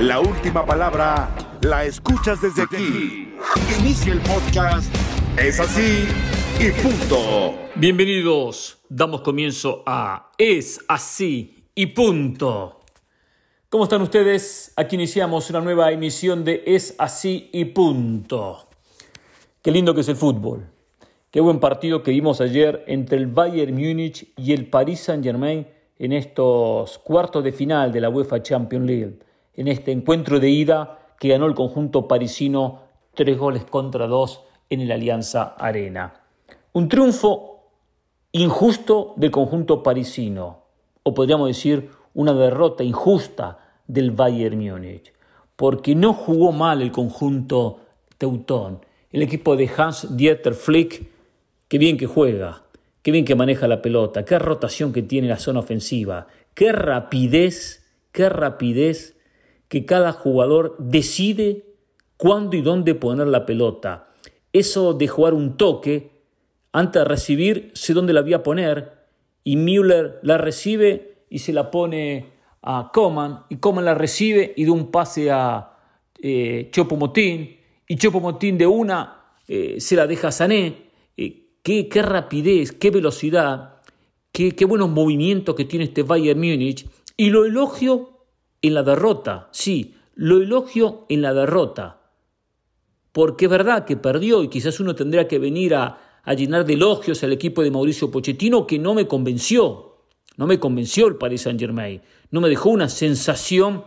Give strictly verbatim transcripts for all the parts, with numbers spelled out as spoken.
La última palabra la escuchas desde aquí. Inicia el podcast. Es así y punto. Bienvenidos. Damos comienzo a Es así y punto. ¿Cómo están ustedes? Aquí iniciamos una nueva emisión de Es así y punto. Qué lindo que es el fútbol. Qué buen partido que vimos ayer entre el Bayern Múnich y el Paris Saint-Germain en estos cuartos de final de la UEFA Champions League. En este encuentro de ida que ganó el conjunto parisino tres goles contra dos en el Alianza Arena. Un triunfo injusto del conjunto parisino, o podríamos decir una derrota injusta del Bayern Múnich, porque no jugó mal el conjunto teutón. El equipo de Hans-Dieter Flick, qué bien que juega, qué bien que maneja la pelota, qué rotación que tiene la zona ofensiva, qué rapidez, qué rapidez que cada jugador decide cuándo y dónde poner la pelota. Eso de jugar un toque, antes de recibir, sé dónde la voy a poner, y Müller la recibe y se la pone a Coman, y Coman la recibe y da un pase a eh, Choupo-Moting, y Choupo-Moting de una eh, se la deja a Sané. Eh, qué, qué rapidez, qué velocidad, qué, qué buenos movimientos que tiene este Bayern Múnich, y lo elogio en la derrota, sí, lo elogio en la derrota, porque es verdad que perdió y quizás uno tendría que venir a, a llenar de elogios al equipo de Mauricio Pochettino, que no me convenció, no me convenció el Paris Saint-Germain, no me dejó una sensación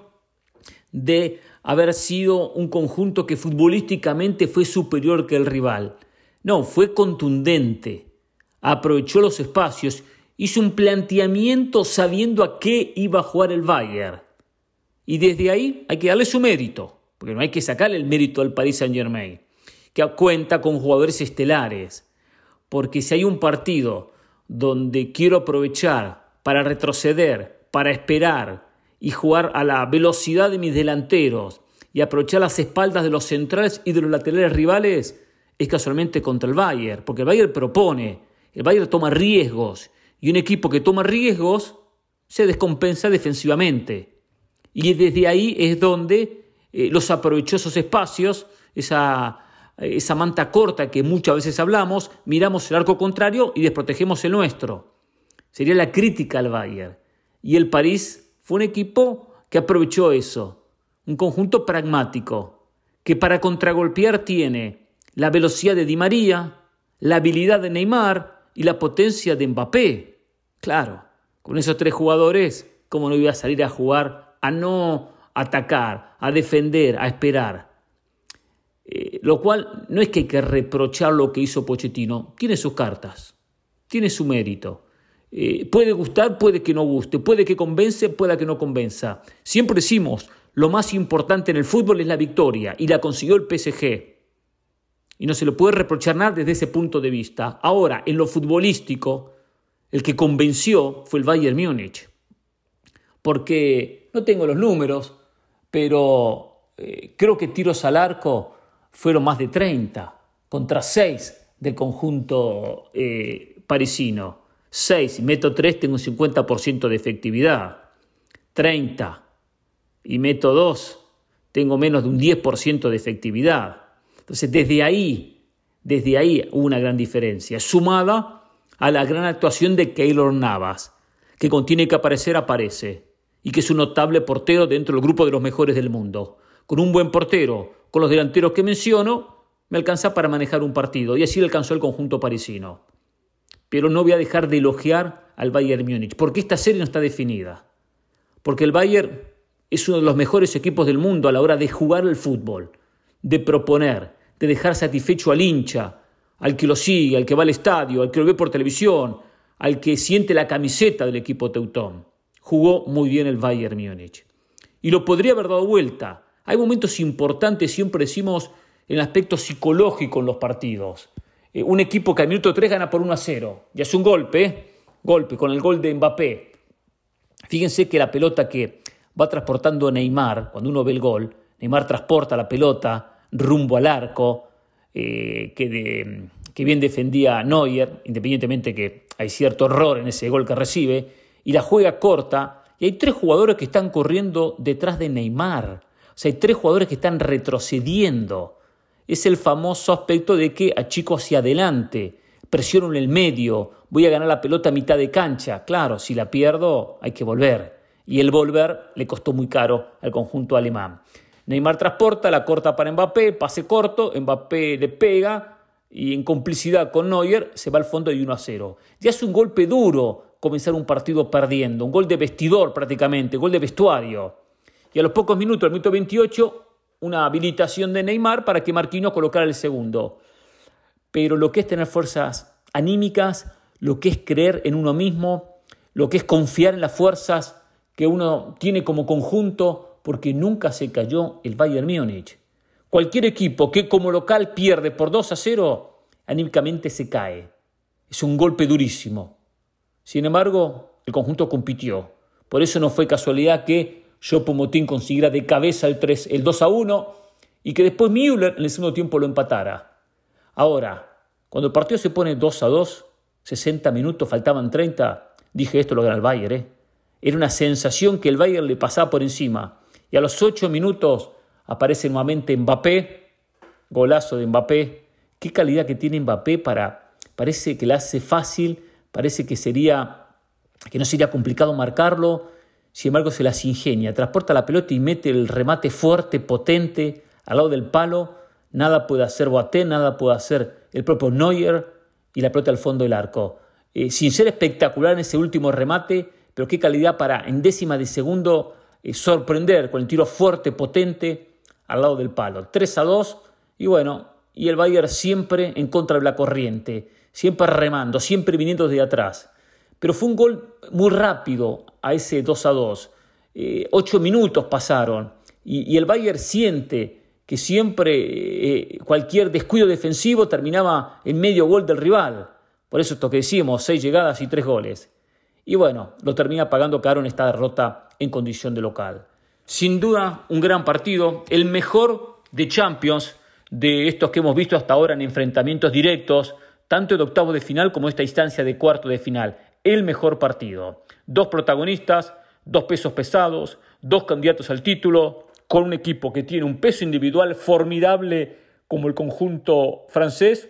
de haber sido un conjunto que futbolísticamente fue superior que el rival. No, fue contundente, aprovechó los espacios, hizo un planteamiento sabiendo a qué iba a jugar el Bayern. Y desde ahí hay que darle su mérito, porque no hay que sacarle el mérito al Paris Saint-Germain, que cuenta con jugadores estelares. Porque si hay un partido donde quiero aprovechar para retroceder, para esperar y jugar a la velocidad de mis delanteros y aprovechar las espaldas de los centrales y de los laterales rivales, es casualmente contra el Bayern, porque el Bayern propone, el Bayern toma riesgos, y un equipo que toma riesgos se descompensa defensivamente. Y desde ahí es donde eh, los aprovechó esos espacios, esa, esa manta corta que muchas veces hablamos, miramos el arco contrario y desprotegemos el nuestro. Sería la crítica al Bayern. Y el París fue un equipo que aprovechó eso, un conjunto pragmático, que para contragolpear tiene la velocidad de Di María, la habilidad de Neymar y la potencia de Mbappé. Claro, con esos tres jugadores, ¿cómo no iba a salir a jugar, a no atacar, a defender, a esperar? Eh, lo cual no es que hay que reprochar lo que hizo Pochettino, tiene sus cartas, tiene su mérito. Eh, puede gustar, puede que no guste, puede que convence, puede que no convenza. Siempre decimos, lo más importante en el fútbol es la victoria, y la consiguió el P S G. Y no se le puede reprochar nada desde ese punto de vista. Ahora, en lo futbolístico, el que convenció fue el Bayern Múnich. Porque no tengo los números, pero eh, creo que tiros al arco fueron más de treinta, contra seis del conjunto eh, parisino. seis y meto tres, tengo un cincuenta por ciento de efectividad. treinta y meto dos, tengo menos de un diez por ciento de efectividad. Entonces, desde ahí, desde ahí hubo una gran diferencia, sumada a la gran actuación de Keylor Navas, que cuando tiene que aparecer, aparece, y que es un notable portero dentro del grupo de los mejores del mundo. Con un buen portero, con los delanteros que menciono, me alcanza para manejar un partido, y así le alcanzó el conjunto parisino. Pero no voy a dejar de elogiar al Bayern Múnich, porque esta serie no está definida. Porque el Bayern es uno de los mejores equipos del mundo a la hora de jugar el fútbol, de proponer, de dejar satisfecho al hincha, al que lo sigue, al que va al estadio, al que lo ve por televisión, al que siente la camiseta del equipo teutón. Jugó muy bien el Bayern Múnich. Y lo podría haber dado vuelta. Hay momentos importantes, siempre decimos, en el aspecto psicológico en los partidos. Eh, un equipo que al minuto tres gana por uno a cero. Y hace un golpe, ¿eh? Golpe, con el gol de Mbappé. Fíjense que la pelota que va transportando Neymar, cuando uno ve el gol, Neymar transporta la pelota rumbo al arco, eh, que, de, que bien defendía Neuer, independientemente que hay cierto error en ese gol que recibe, y la juega corta, y hay tres jugadores que están corriendo detrás de Neymar sea, hay tres jugadores que están retrocediendo. Es el famoso aspecto de que achico hacia adelante, presiono en el medio, voy a ganar la pelota a mitad de cancha. Claro, si la pierdo hay que volver. Y el volver le costó muy caro al conjunto alemán. Neymar transporta, la corta para Mbappé, pase corto, Mbappé le pega y en complicidad con Neuer se va al fondo de uno a cero. Ya es un golpe duro comenzar un partido perdiendo, un gol de vestidor prácticamente, gol de vestuario. Y a los pocos minutos, al minuto veintiocho, una habilitación de Neymar para que Marquinhos colocara el segundo. Pero lo que es tener fuerzas anímicas, lo que es creer en uno mismo, lo que es confiar en las fuerzas que uno tiene como conjunto, porque nunca se cayó el Bayern Múnich. Cualquier equipo que como local pierde por dos a cero, anímicamente se cae. Es un golpe durísimo. Sin embargo, el conjunto compitió. Por eso no fue casualidad que Choupo-Moting consiguiera de cabeza el, tres, el dos a uno y que después Müller en el segundo tiempo lo empatara. Ahora, cuando el partido se pone dos a dos, sesenta minutos, faltaban treinta, dije esto lo gana el Bayern. ¿eh? Era una sensación que el Bayern le pasaba por encima. Y a los ocho minutos aparece nuevamente Mbappé, golazo de Mbappé. Qué calidad que tiene Mbappé para, parece que le hace fácil, parece que sería, que no sería complicado marcarlo, sin embargo se las ingenia, transporta la pelota y mete el remate fuerte, potente, al lado del palo, nada puede hacer Boateng, nada puede hacer el propio Neuer y la pelota al fondo del arco. Eh, sin ser espectacular en ese último remate, pero qué calidad para en décima de segundo eh, sorprender con el tiro fuerte, potente, al lado del palo. tres a dos y bueno, y el Bayern siempre en contra de la corriente, siempre remando, siempre viniendo desde atrás. Pero fue un gol muy rápido a ese dos a dos. Eh, ocho minutos pasaron y, y el Bayern siente que siempre eh, cualquier descuido defensivo terminaba en medio gol del rival. Por eso esto que decimos, seis llegadas y tres goles. Y bueno, lo termina pagando caro en esta derrota en condición de local. Sin duda, un gran partido, el mejor de Champions de estos que hemos visto hasta ahora en enfrentamientos directos, tanto de octavo de final como esta instancia de cuarto de final. El mejor partido. Dos protagonistas, dos pesos pesados, dos candidatos al título, con un equipo que tiene un peso individual formidable como el conjunto francés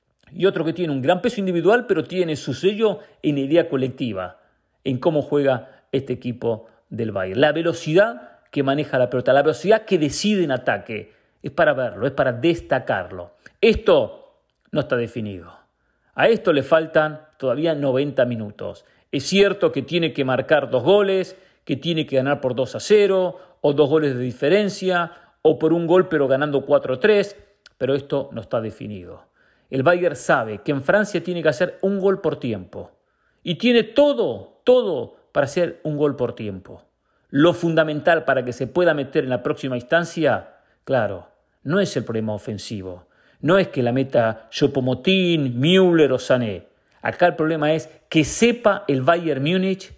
y otro que tiene un gran peso individual pero tiene su sello en idea colectiva, en cómo juega este equipo del Bayern. La velocidad que maneja la pelota, la velocidad que decide en ataque, es para verlo, es para destacarlo. Esto no está definido. A esto le faltan todavía noventa minutos. Es cierto que tiene que marcar dos goles, que tiene que ganar por dos a cero, o dos goles de diferencia, o por un gol pero ganando cuatro a tres, pero esto no está definido. El Bayern sabe que en Francia tiene que hacer un gol por tiempo. Y tiene todo, todo para hacer un gol por tiempo. Lo fundamental para que se pueda meter en la próxima instancia, claro, no es el problema ofensivo. No es que la meta Choupo-Moting, Müller o Sané. Acá el problema es que sepa el Bayern Múnich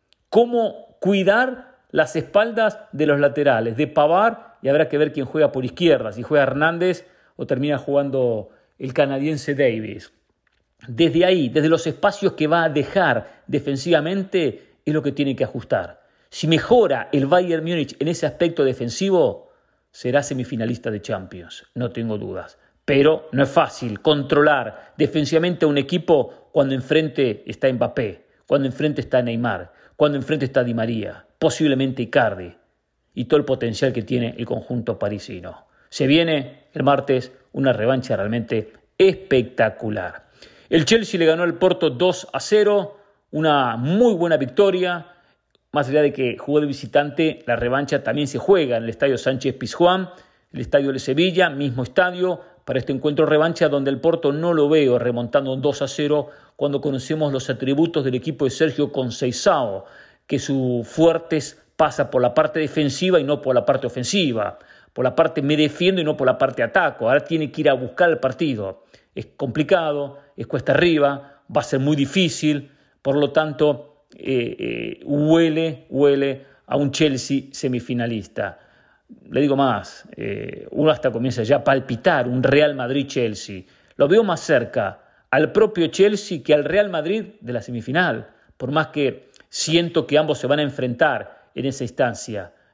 cómo cuidar las espaldas de los laterales, de Pavard, y habrá que ver quién juega por izquierda, si juega Hernández o termina jugando el canadiense Davis. Desde ahí, desde los espacios que va a dejar defensivamente, es lo que tiene que ajustar. Si mejora el Bayern Múnich en ese aspecto defensivo, será semifinalista de Champions, no tengo dudas. Pero no es fácil controlar defensivamente a un equipo cuando enfrente está Mbappé, cuando enfrente está Neymar, cuando enfrente está Di María, posiblemente Icardi y todo el potencial que tiene el conjunto parisino. Se viene el martes una revancha realmente espectacular. El Chelsea le ganó al Porto dos a cero, una muy buena victoria. Más allá de que jugó de visitante, la revancha también se juega en el estadio Sánchez Pizjuán, el estadio de Sevilla, mismo estadio, para este encuentro revancha donde el Porto no lo veo remontando un dos a cero cuando conocemos los atributos del equipo de Sergio Conceição, que sus fuertes pasa por la parte defensiva y no por la parte ofensiva, por la parte me defiendo y no por la parte ataco. Ahora tiene que ir a buscar el partido. Es complicado, es cuesta arriba, va a ser muy difícil, por lo tanto eh, eh, huele, huele a un Chelsea semifinalista. Le digo más, eh, uno hasta comienza ya a palpitar un Real Madrid-Chelsea. Lo veo más cerca al propio Chelsea que al Real Madrid de la semifinal, por más que siento que ambos se van a enfrentar en esa instancia.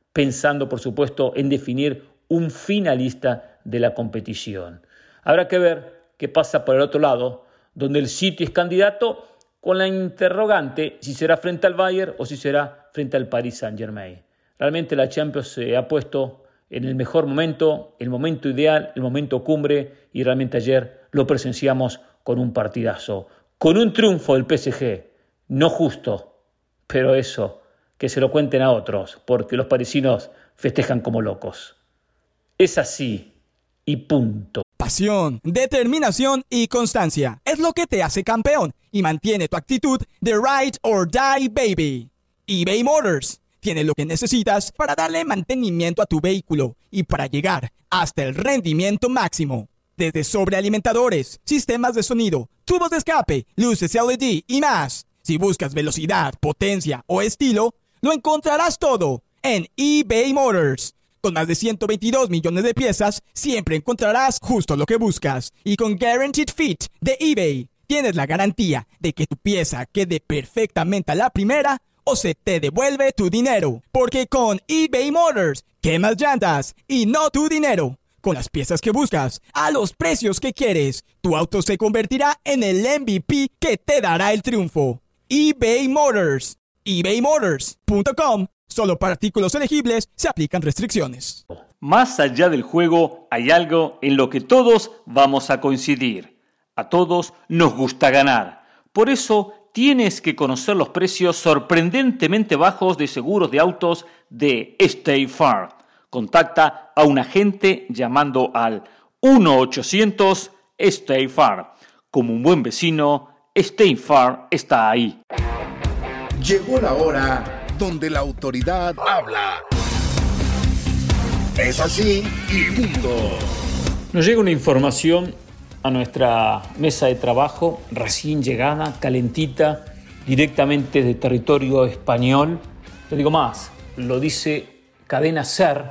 pensando, por supuesto, en definir un finalista de la competición. Habrá que ver qué pasa por el otro lado, donde el City es candidato, con la interrogante si será frente al Bayern o si será frente al Paris Saint-Germain. Realmente la Champions se ha puesto en el mejor momento, el momento ideal, el momento cumbre, y realmente ayer lo presenciamos con un partidazo, con un triunfo del P S G, no justo, pero eso, que se lo cuenten a otros, porque los parisinos festejan como locos. Es así y punto. Pasión, determinación y constancia es lo que te hace campeón y mantiene tu actitud de ride or die, baby. eBay Motors tiene lo que necesitas para darle mantenimiento a tu vehículo y para llegar hasta el rendimiento máximo. Desde sobrealimentadores, sistemas de sonido, tubos de escape, luces L E D y más. Si buscas velocidad, potencia o estilo, lo encontrarás todo en eBay Motors. Con más de ciento veintidós millones de piezas, siempre encontrarás justo lo que buscas. Y con Guaranteed Fit de eBay, tienes la garantía de que tu pieza quede perfectamente a la primera o se te devuelve tu dinero. Porque con eBay Motors, quemas llantas y no tu dinero. Con las piezas que buscas, a los precios que quieres, tu auto se convertirá en el M V P que te dará el triunfo. eBay Motors. ebay motors punto com. Solo para artículos elegibles se aplican restricciones. Más allá del juego, hay algo en lo que todos vamos a coincidir. A todos nos gusta ganar. Por eso tienes que conocer los precios sorprendentemente bajos de seguros de autos de State Farm. Contacta a un agente llamando al uno ochocientos State Farm. Como un buen vecino, State Farm está ahí. Llegó la hora donde la autoridad habla. Es así y punto. Nos llega una información a nuestra mesa de trabajo, recién llegada, calentita, directamente de territorio español. Te digo más, lo dice Cadena SER.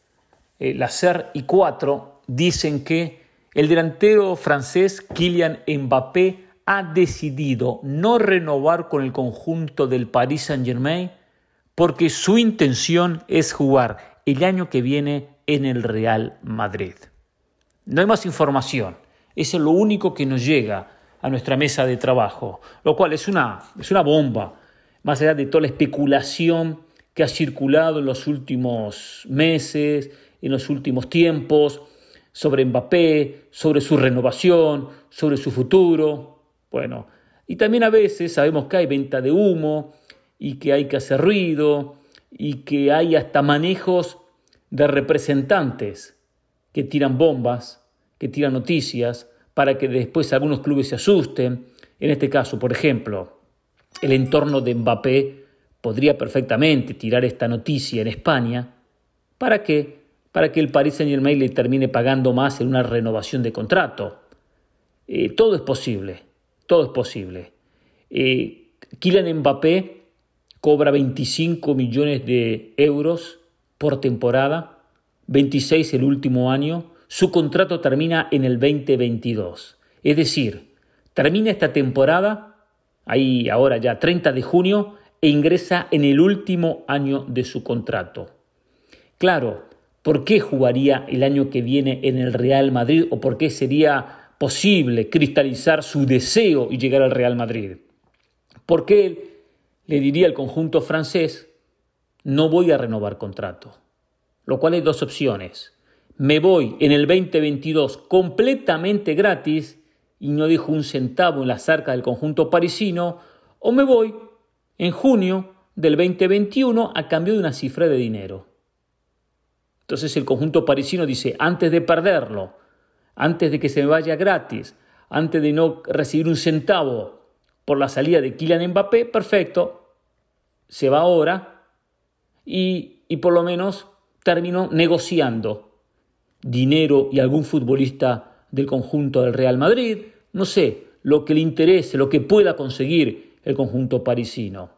Eh, la SER y cuatro dicen que el delantero francés Kylian Mbappé ha decidido no renovar con el conjunto del Paris Saint-Germain porque su intención es jugar el año que viene en el Real Madrid. No hay más información. Eso es lo único que nos llega a nuestra mesa de trabajo, lo cual es una, es una bomba, más allá de toda la especulación que ha circulado en los últimos meses, en los últimos tiempos, sobre Mbappé, sobre su renovación, sobre su futuro. Bueno, y también a veces sabemos que hay venta de humo y que hay que hacer ruido y que hay hasta manejos de representantes que tiran bombas, que tiran noticias para que después algunos clubes se asusten. En este caso, por ejemplo, el entorno de Mbappé podría perfectamente tirar esta noticia en España. ¿Para qué? Para que el Paris Saint-Germain le termine pagando más en una renovación de contrato. Eh, todo es posible, todo es posible. Eh, Kylian Mbappé cobra veinticinco millones de euros por temporada, veintiséis el último año. Su contrato termina en el veinte veintidós. Es decir, termina esta temporada, ahí ahora ya treinta de junio, e ingresa en el último año de su contrato. Claro, ¿por qué jugaría el año que viene en el Real Madrid o por qué sería posible cristalizar su deseo y llegar al Real Madrid? Porque él le diría al conjunto francés, no voy a renovar contrato. Lo cual hay dos opciones. Me voy en el veinte veintidós completamente gratis y no dejo un centavo en la arcas del conjunto parisino, o me voy en junio del veinte veintiuno a cambio de una cifra de dinero. Entonces el conjunto parisino dice, antes de perderlo, antes de que se me vaya gratis, antes de no recibir un centavo por la salida de Kylian Mbappé, perfecto, se va ahora y, y por lo menos termino negociando dinero y algún futbolista del conjunto del Real Madrid, no sé, lo que le interese, lo que pueda conseguir el conjunto parisino.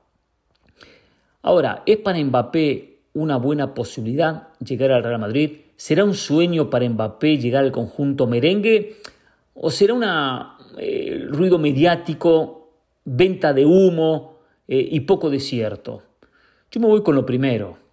Ahora, ¿es para Mbappé una buena posibilidad llegar al Real Madrid? ¿Será un sueño para Mbappé llegar al conjunto merengue? ¿O será un eh, ruido mediático, venta de humo eh, y poco desierto? Yo me voy con lo primero.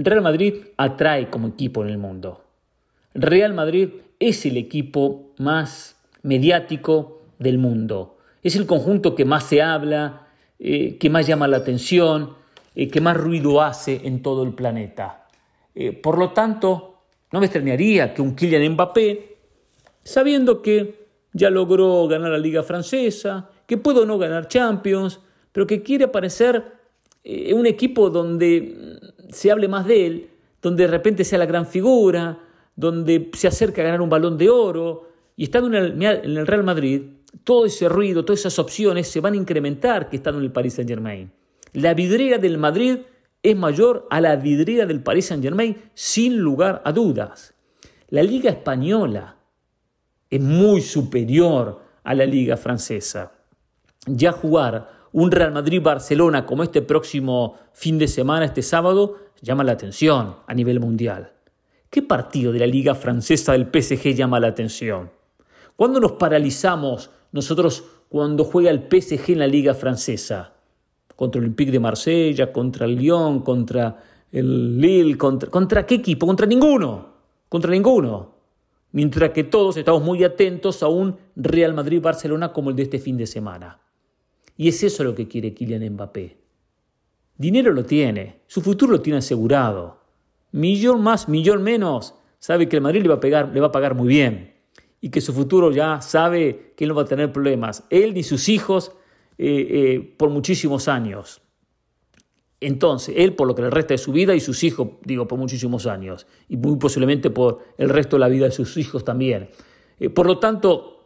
Real Madrid atrae como equipo en el mundo. Real Madrid es el equipo más mediático del mundo. Es el conjunto que más se habla, eh, que más llama la atención, eh, que más ruido hace en todo el planeta. Eh, por lo tanto, no me extrañaría que un Kylian Mbappé, sabiendo que ya logró ganar la Liga Francesa, que puede o no ganar Champions, pero que quiere aparecer en un equipo donde se hable más de él, donde de repente sea la gran figura, donde se acerca a ganar un Balón de Oro, y estando en el, en el Real Madrid, todo ese ruido, todas esas opciones se van a incrementar que estando en el Paris Saint-Germain. La vidriera del Madrid es mayor a la vidriera del Paris Saint-Germain, sin lugar a dudas. La Liga Española es muy superior a la Liga Francesa. Ya jugar un Real Madrid-Barcelona como este próximo fin de semana, este sábado, llama la atención a nivel mundial. ¿Qué partido de la Liga Francesa del P S G llama la atención? ¿Cuándo nos paralizamos nosotros cuando juega el P S G en la Liga Francesa? Contra el Olympique de Marsella, contra el Lyon, contra el Lille, contra, ¿contra qué equipo? Contra ninguno, contra ninguno. Mientras que todos estamos muy atentos a un Real Madrid-Barcelona como el de este fin de semana. Y es eso lo que quiere Kylian Mbappé. Dinero lo tiene, su futuro lo tiene asegurado. Millón más, millón menos, sabe que el Madrid le va a, pegar, le va a pagar muy bien. Y que su futuro ya sabe que él no va a tener problemas. Él ni sus hijos eh, eh, por muchísimos años. Entonces, él por lo que le resta de su vida y sus hijos, digo, por muchísimos años. Y muy posiblemente por el resto de la vida de sus hijos también. Eh, por lo tanto,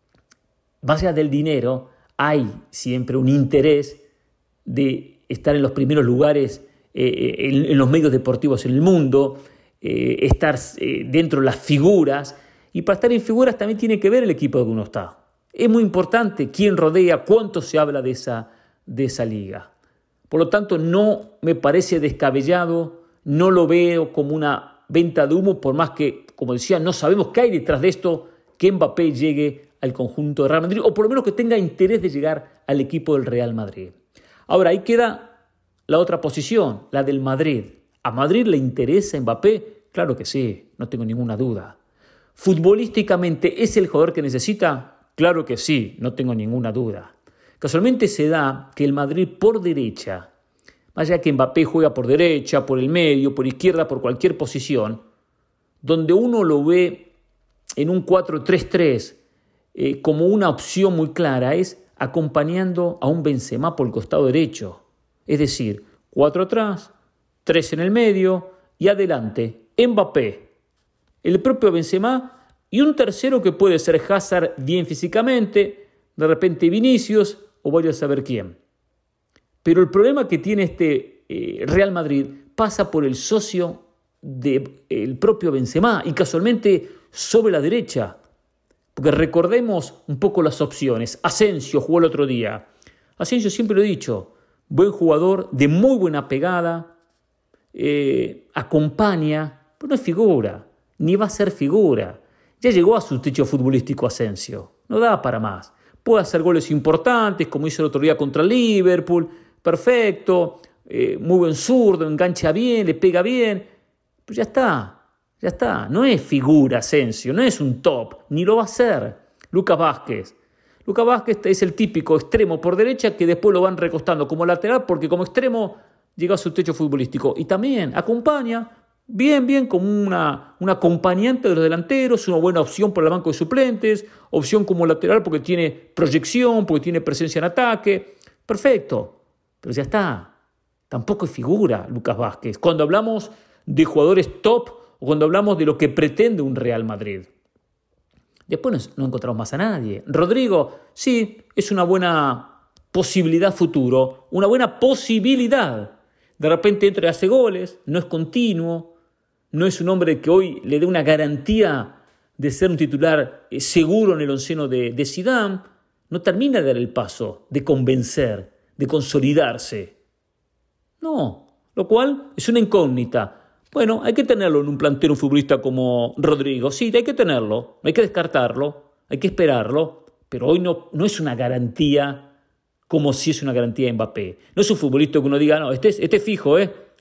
más allá del dinero, hay siempre un interés de estar en los primeros lugares eh, en, en los medios deportivos en el mundo, eh, estar eh, dentro de las figuras, y para estar en figuras también tiene que ver el equipo donde uno está. Es muy importante quién rodea, cuánto se habla de esa, de esa liga. Por lo tanto, no me parece descabellado, no lo veo como una venta de humo, por más que, como decía, no sabemos qué hay detrás de esto, que Mbappé llegue al conjunto de Real Madrid, o por lo menos que tenga interés de llegar al equipo del Real Madrid. Ahora, ahí queda la otra posición, la del Madrid. ¿A Madrid le interesa Mbappé? Claro que sí, no tengo ninguna duda. ¿Futbolísticamente es el jugador que necesita? Claro que sí, no tengo ninguna duda. Casualmente se da que el Madrid por derecha, más allá que Mbappé juega por derecha, por el medio, por izquierda, por cualquier posición, donde uno lo ve en un cuatro tres tres, Eh, como una opción muy clara, es acompañando a un Benzema por el costado derecho. Es decir, cuatro atrás, tres en el medio y adelante Mbappé, el propio Benzema y un tercero que puede ser Hazard bien físicamente, de repente Vinicius o vaya a saber quién. Pero el problema que tiene este eh, Real Madrid pasa por el socio del propio Benzema y casualmente sobre la derecha. Porque recordemos un poco las opciones. Asensio jugó el otro día. Asensio, siempre lo he dicho, buen jugador, de muy buena pegada, eh, acompaña, pero no es figura, ni va a ser figura. Ya llegó a su techo futbolístico Asensio, no da para más. Puede hacer goles importantes, como hizo el otro día contra el Liverpool, perfecto, eh, muy buen zurdo, engancha bien, le pega bien, pero ya está. Ya está, no es figura Asensio, no es un top, ni lo va a hacer. Lucas Vázquez. Lucas Vázquez es el típico extremo por derecha que después lo van recostando como lateral porque como extremo llega a su techo futbolístico. Y también acompaña bien, bien como una, un acompañante de los delanteros, una buena opción por el banco de suplentes, opción como lateral porque tiene proyección, porque tiene presencia en ataque. Perfecto, pero ya está. Tampoco es figura Lucas Vázquez. Cuando hablamos de jugadores top, o cuando hablamos de lo que pretende un Real Madrid. Después no encontramos más a nadie. Rodrigo, sí, es una buena posibilidad futuro, una buena posibilidad. De repente entra y hace goles, no es continuo, no es un hombre que hoy le dé una garantía de ser un titular seguro en el onceno de, de Zidane. No termina de dar el paso, de convencer, de consolidarse. No, lo cual es una incógnita. Bueno, hay que tenerlo en un plantel, un futbolista como Rodrigo. Sí, hay que tenerlo, hay que descartarlo, hay que esperarlo, pero hoy no, no es una garantía como si es una garantía de Mbappé. No es un futbolista que uno diga, no, este es, este es fijo, ¿eh?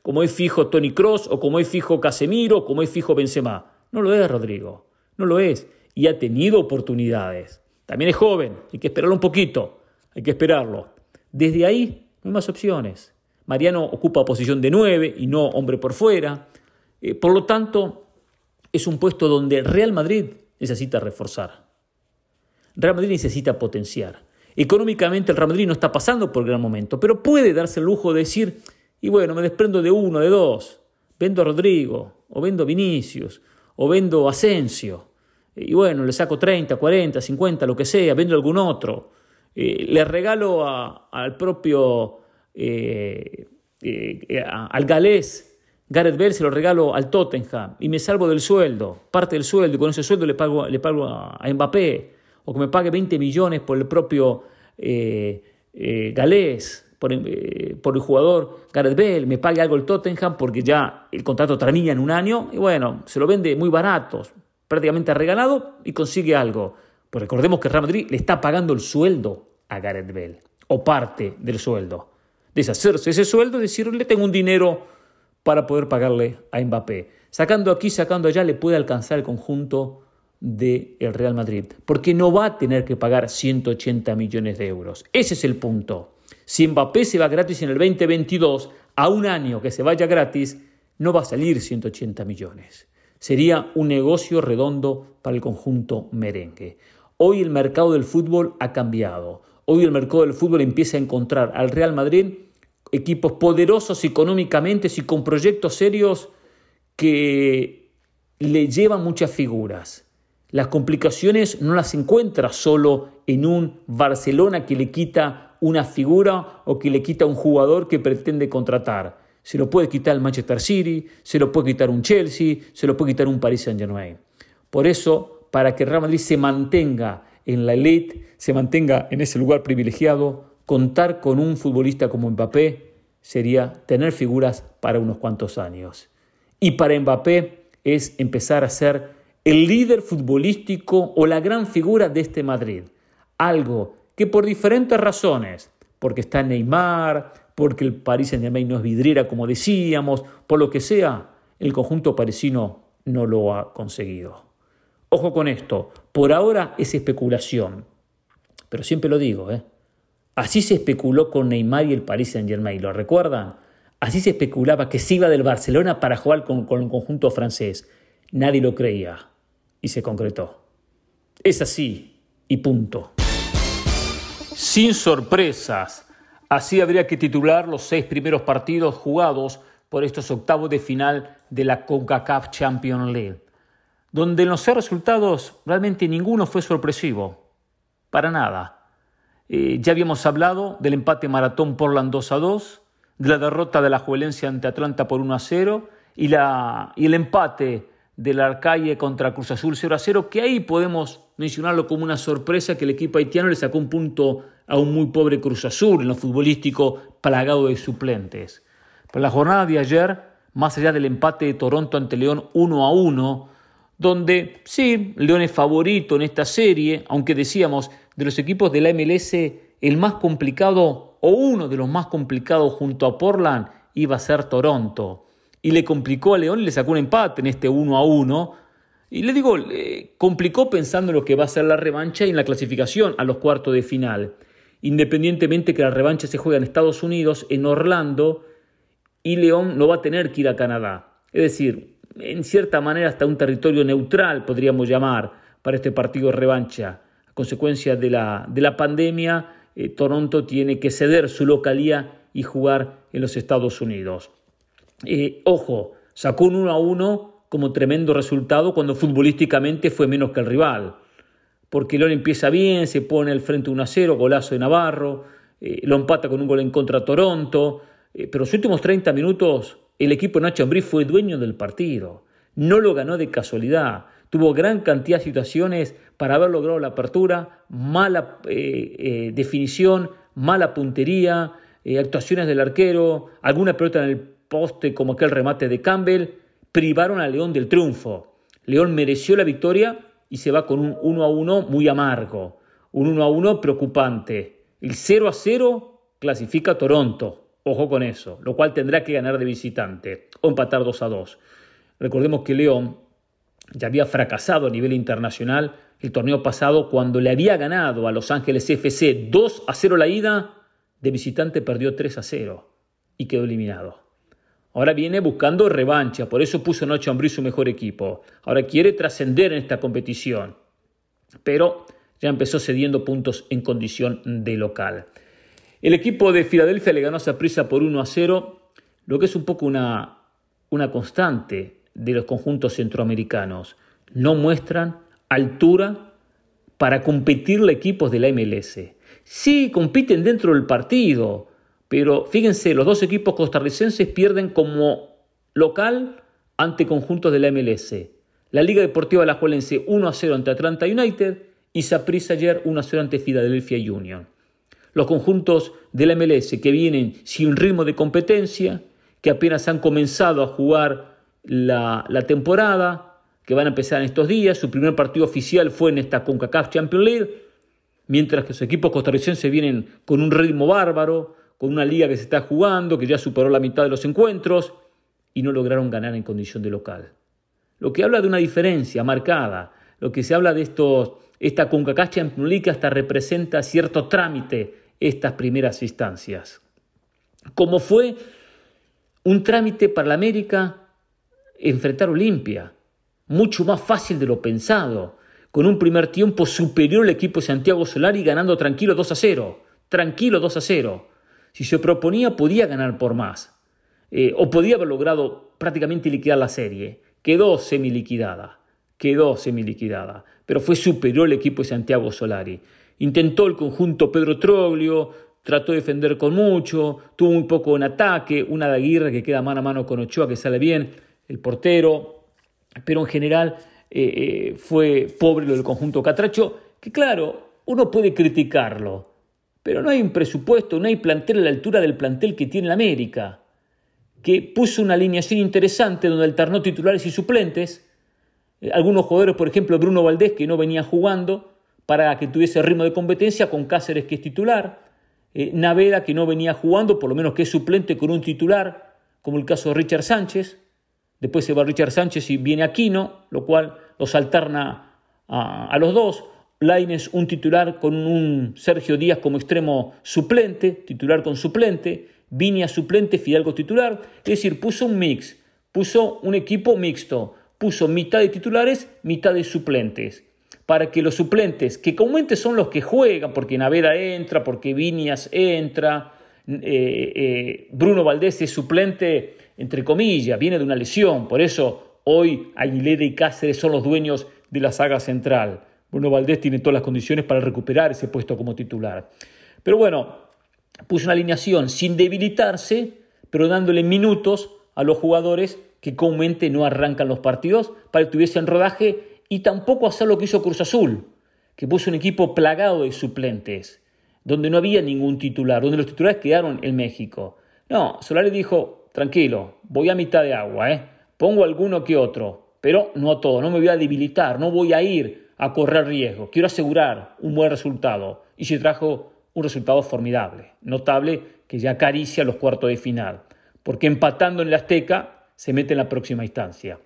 como es fijo Toni Kroos o como es fijo Casemiro o como es fijo Benzema. No lo es, Rodrigo, no lo es. Y ha tenido oportunidades. También es joven, hay que esperarlo un poquito, hay que esperarlo. Desde ahí no hay más opciones. Mariano ocupa posición de nueve y no hombre por fuera. Eh, por lo tanto, es un puesto donde Real Madrid necesita reforzar. Real Madrid necesita potenciar. Económicamente el Real Madrid no está pasando por gran momento, pero puede darse el lujo de decir, y bueno, me desprendo de uno, de dos, vendo a Rodrigo, o vendo a Vinicius, o vendo a Asensio, y bueno, le saco treinta, cuarenta, cincuenta, lo que sea, vendo a algún otro, eh, le regalo a, al propio, eh, eh, a, al galés, Gareth Bale se lo regalo al Tottenham, y me salvo del sueldo, parte del sueldo, y con ese sueldo le pago, le pago a, a Mbappé, o que me pague veinte millones por el propio eh, eh, galés, por, eh, por el jugador Gareth Bale, me pague algo el Tottenham porque ya el contrato termina en un año y bueno, se lo vende muy barato, prácticamente regalado y consigue algo. Pues recordemos que Real Madrid le está pagando el sueldo a Gareth Bale, o parte del sueldo. Deshacerse ese sueldo y decirle, tengo un dinero para poder pagarle a Mbappé. Sacando aquí, sacando allá, le puede alcanzar el conjunto del Real Madrid, porque no va a tener que pagar ciento ochenta millones de euros. Ese es el punto. Si Mbappé se va gratis en el veinte veintidós, a un año que se vaya gratis, no va a salir ciento ochenta millones. Sería un negocio redondo para el conjunto merengue. Hoy el mercado del fútbol ha cambiado. Hoy el mercado del fútbol empieza a encontrar al Real Madrid equipos poderosos económicamente y con proyectos serios que le llevan muchas figuras. Las complicaciones no las encuentra solo en un Barcelona que le quita una figura o que le quita un jugador que pretende contratar. Se lo puede quitar el Manchester City, se lo puede quitar un Chelsea, se lo puede quitar un Paris Saint-Germain. Por eso, para que Real Madrid se mantenga en la elite, se mantenga en ese lugar privilegiado, contar con un futbolista como Mbappé sería tener figuras para unos cuantos años. Y para Mbappé es empezar a ser el líder futbolístico o la gran figura de este Madrid. Algo que por diferentes razones, porque está Neymar, porque el Paris Saint-Germain no es vidriera como decíamos, por lo que sea, el conjunto parisino no lo ha conseguido. Ojo con esto, por ahora es especulación, pero siempre lo digo, ¿eh? Así se especuló con Neymar y el Paris Saint-Germain, ¿lo recuerdan? Así se especulaba que se iba del Barcelona para jugar con, con el conjunto francés. Nadie lo creía. Y se concretó. Es así y punto. Sin sorpresas, así habría que titular los seis primeros partidos jugados por estos octavos de final de la CONCACAF Champions League, donde en los seis resultados realmente ninguno fue sorpresivo, para nada. Eh, ya habíamos hablado del empate maratón Portland dos a dos, de la derrota de la Juelense ante Atlanta por uno a cero y, la, y el empate de la Arcalle contra Cruz Azul cero a cero, que ahí podemos mencionarlo como una sorpresa, que el equipo haitiano le sacó un punto a un muy pobre Cruz Azul en lo futbolístico, plagado de suplentes. Pero la jornada de ayer, más allá del empate de Toronto ante León uno a uno, donde sí, León es favorito en esta serie, aunque decíamos, de los equipos de la M L S, el más complicado o uno de los más complicados junto a Portland iba a ser Toronto. Y le complicó a León y le sacó un empate en este uno a uno. Y le digo, le complicó pensando en lo que va a ser la revancha y en la clasificación a los cuartos de final. Independientemente que la revancha se juega en Estados Unidos, en Orlando, y León no va a tener que ir a Canadá. Es decir, en cierta manera hasta un territorio neutral podríamos llamar para este partido de revancha. A consecuencia de la, de la pandemia, eh, Toronto tiene que ceder su localía y jugar en los Estados Unidos. Eh, ojo, sacó un uno a uno como tremendo resultado cuando futbolísticamente fue menos que el rival, porque León empieza bien, se pone al frente uno a cero, golazo de Navarro, eh, lo empata con un gol en contra a Toronto, eh, pero los últimos treinta minutos el equipo de Nacho Ambriz fue dueño del partido, no lo ganó de casualidad, tuvo gran cantidad de situaciones para haber logrado la apertura, mala eh, eh, definición, mala puntería, eh, actuaciones del arquero, alguna pelota en el poste como aquel remate de Campbell, privaron a León del triunfo. León mereció la victoria y se va con un uno a uno muy amargo, un uno a uno preocupante. El cero a cero clasifica a Toronto, Ojo con eso, lo cual tendrá que ganar de visitante o empatar dos a dos. Recordemos que León ya había fracasado a nivel internacional el torneo pasado cuando le había ganado a Los Ángeles F C dos a cero la ida, de visitante perdió tres a cero y quedó eliminado. Ahora viene buscando revancha, por eso puso Nacho Ambriz su mejor equipo. Ahora quiere trascender en esta competición, pero ya empezó cediendo puntos en condición de local. El equipo de Filadelfia le ganó a Saprissa por uno a cero, lo que es un poco una, una constante de los conjuntos centroamericanos. No muestran altura para competirle a equipos de la M L S. Sí, compiten dentro del partido, pero fíjense, los dos equipos costarricenses pierden como local ante conjuntos de la M L S. La Liga Deportiva Alajuelense uno a cero ante Atlanta United y Saprissa ayer uno a cero ante Philadelphia Union. Los conjuntos de la M L S que vienen sin ritmo de competencia, que apenas han comenzado a jugar la, la temporada, que van a empezar en estos días. Su primer partido oficial fue en esta CONCACAF Champions League, mientras que los equipos costarricenses vienen con un ritmo bárbaro, con una liga que se está jugando, que ya superó la mitad de los encuentros, y no lograron ganar en condición de local. Lo que habla de una diferencia marcada, lo que se habla de estos, esta CONCACAF Champions League hasta representa cierto trámite estas primeras instancias. Como fue un trámite para la América enfrentar Olimpia, mucho más fácil de lo pensado, con un primer tiempo superior al equipo de Santiago Solari ganando tranquilo dos a cero, tranquilo dos a cero. Si se proponía podía ganar por más, eh, o podía haber logrado prácticamente liquidar la serie. Quedó semiliquidada, quedó semiliquidada, pero fue superior el equipo de Santiago Solari. Intentó el conjunto Pedro Troglio, trató de defender con mucho, tuvo muy poco en ataque, una de Aguirre que queda mano a mano con Ochoa que sale bien, el portero, pero en general eh, eh, fue pobre lo del conjunto catracho, que claro, uno puede criticarlo, pero no hay un presupuesto, no hay plantel a la altura del plantel que tiene la América, que puso una alineación interesante donde alternó titulares y suplentes, eh, algunos jugadores, por ejemplo Bruno Valdés, que no venía jugando, para que tuviese ritmo de competencia, con Cáceres, que es titular, eh, Naveda, que no venía jugando, por lo menos que es suplente con un titular, como el caso de Richard Sánchez. Después se va Richard Sánchez y viene Aquino, lo cual los alterna a, a los dos. Lainez, un titular con un Sergio Díaz como extremo suplente, titular con suplente, Viña suplente, Fidalgo titular. Es decir, puso un mix, puso un equipo mixto, puso mitad de titulares, mitad de suplentes, para que los suplentes, que comúnmente son los que juegan, porque Naveda entra, porque Viñas entra, eh, eh, Bruno Valdés es suplente, entre comillas, viene de una lesión, por eso hoy Aguilera y Cáceres son los dueños de la saga central. Bruno Valdés tiene todas las condiciones para recuperar ese puesto como titular. Pero bueno, puso una alineación sin debilitarse, pero dándole minutos a los jugadores que comúnmente no arrancan los partidos para que tuviesen rodaje, y tampoco hacer lo que hizo Cruz Azul, que puso un equipo plagado de suplentes, donde no había ningún titular, donde los titulares quedaron en México. No, Solari dijo, tranquilo, voy a mitad de agua, ¿eh? pongo alguno que otro, pero no a todo, no me voy a debilitar, no voy a ir a correr riesgo, quiero asegurar un buen resultado. Y se trajo un resultado formidable, notable, que ya acaricia los cuartos de final, porque empatando en la Azteca se mete en la próxima instancia.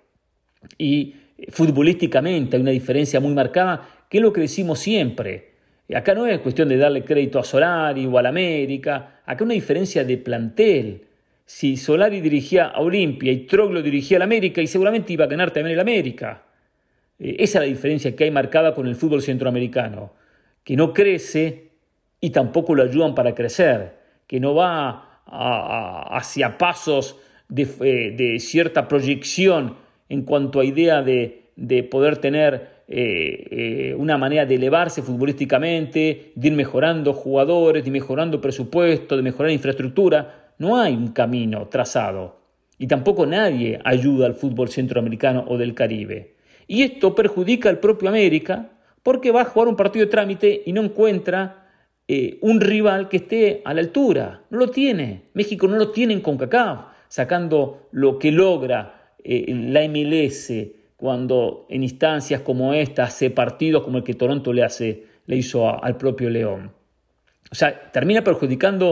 Y futbolísticamente hay una diferencia muy marcada, que es lo que decimos siempre. Acá no es cuestión de darle crédito a Solari o al América, acá hay una diferencia de plantel. Si Solari dirigía a Olimpia y Troglio dirigía al América, y seguramente iba a ganar también el América. Esa es la diferencia que hay marcada con el fútbol centroamericano, que no crece y tampoco lo ayudan para crecer, que no va a, a, hacia pasos de, de cierta proyección en cuanto a idea de, de poder tener eh, eh, una manera de elevarse futbolísticamente, de ir mejorando jugadores, de ir mejorando presupuesto, de mejorar infraestructura. No hay un camino trazado. Y tampoco nadie ayuda al fútbol centroamericano o del Caribe. Y esto perjudica al propio América, porque va a jugar un partido de trámite y no encuentra eh, un rival que esté a la altura. No lo tiene. México no lo tiene en CONCACAF, sacando lo que logra Eh, la M L S, cuando en instancias como esta hace partidos como el que Toronto le hace, le hizo a, al propio León. O sea, termina perjudicando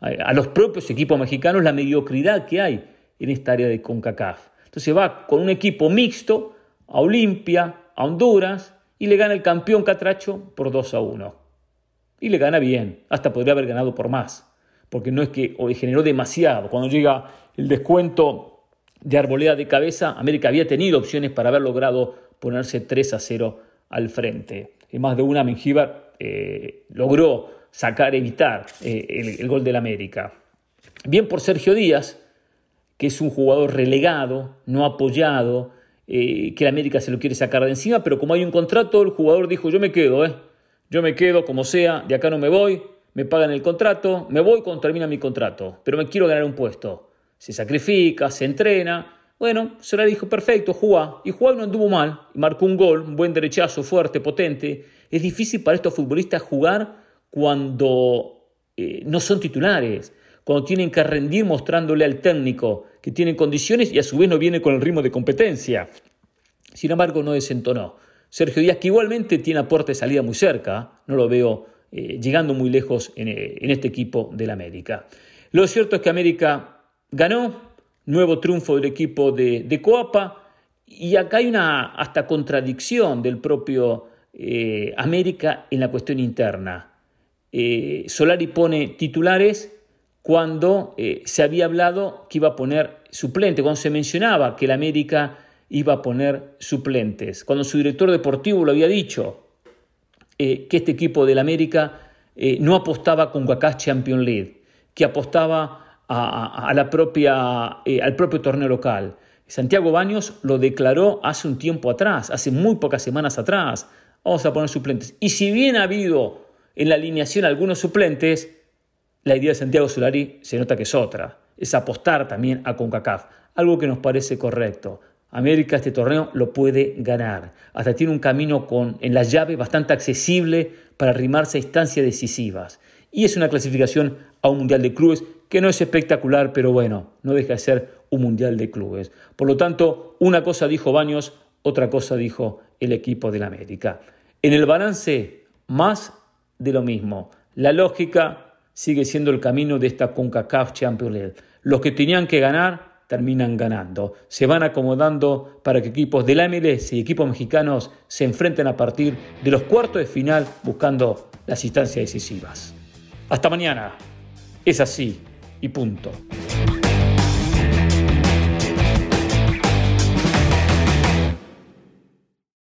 a los propios equipos mexicanos la mediocridad que hay en esta área de CONCACAF. Entonces va con un equipo mixto a Olimpia, a Honduras, y le gana el campeón catracho por dos a uno. Y le gana bien, hasta podría haber ganado por más, porque no es que o generó demasiado. Cuando llega el descuento de Arboleda de cabeza, América había tenido opciones para haber logrado ponerse tres a cero al frente. Y más de una, Mengíbar eh, logró sacar, evitar eh, el, el gol del América. Bien por Sergio Díaz, que es un jugador relegado, no apoyado, eh, que el América se lo quiere sacar de encima, pero como hay un contrato, el jugador dijo, yo me quedo, eh, yo me quedo como sea, de acá no me voy, me pagan el contrato, me voy cuando termina mi contrato, pero me quiero ganar un puesto. Se sacrifica, se entrena. Bueno, Solari dijo, perfecto, jugá. Y jugá y no anduvo mal, y marcó un gol, un buen derechazo, fuerte, potente. Es difícil para estos futbolistas jugar cuando eh, no son titulares, cuando tienen que rendir mostrándole al técnico que tienen condiciones y a su vez no viene con el ritmo de competencia. Sin embargo, no desentonó. Sergio Díaz, que igualmente tiene a puerta de salida muy cerca, no lo veo eh, llegando muy lejos en, eh, en este equipo del América. Lo cierto es que América ganó, nuevo triunfo del equipo de, de Coapa, y acá hay una hasta contradicción del propio eh, América en la cuestión interna. Eh, Solari pone titulares cuando eh, se había hablado que iba a poner suplentes, cuando se mencionaba que el América iba a poner suplentes, cuando su director deportivo lo había dicho, eh, que este equipo del América eh, no apostaba con CONCACAF Champions League, que apostaba a, a, a la propia, eh, al propio torneo local. Santiago Baños lo declaró hace un tiempo atrás, hace muy pocas semanas atrás, vamos a poner suplentes. Y si bien ha habido en la alineación algunos suplentes, la idea de Santiago Solari se nota que es otra, es apostar también a CONCACAF, algo que nos parece correcto. América este torneo lo puede ganar, hasta tiene un camino con, en la llave bastante accesible para arrimarse a instancias decisivas. Y es una clasificación a un Mundial de Clubes que no es espectacular, pero bueno, no deja de ser un Mundial de Clubes. Por lo tanto, una cosa dijo Baños, otra cosa dijo el equipo del América. En el balance, más de lo mismo. La lógica sigue siendo el camino de esta CONCACAF Champions League. Los que tenían que ganar, terminan ganando. Se van acomodando para que equipos de la M L S y equipos mexicanos se enfrenten a partir de los cuartos de final buscando las instancias decisivas. Hasta mañana. Es así y punto.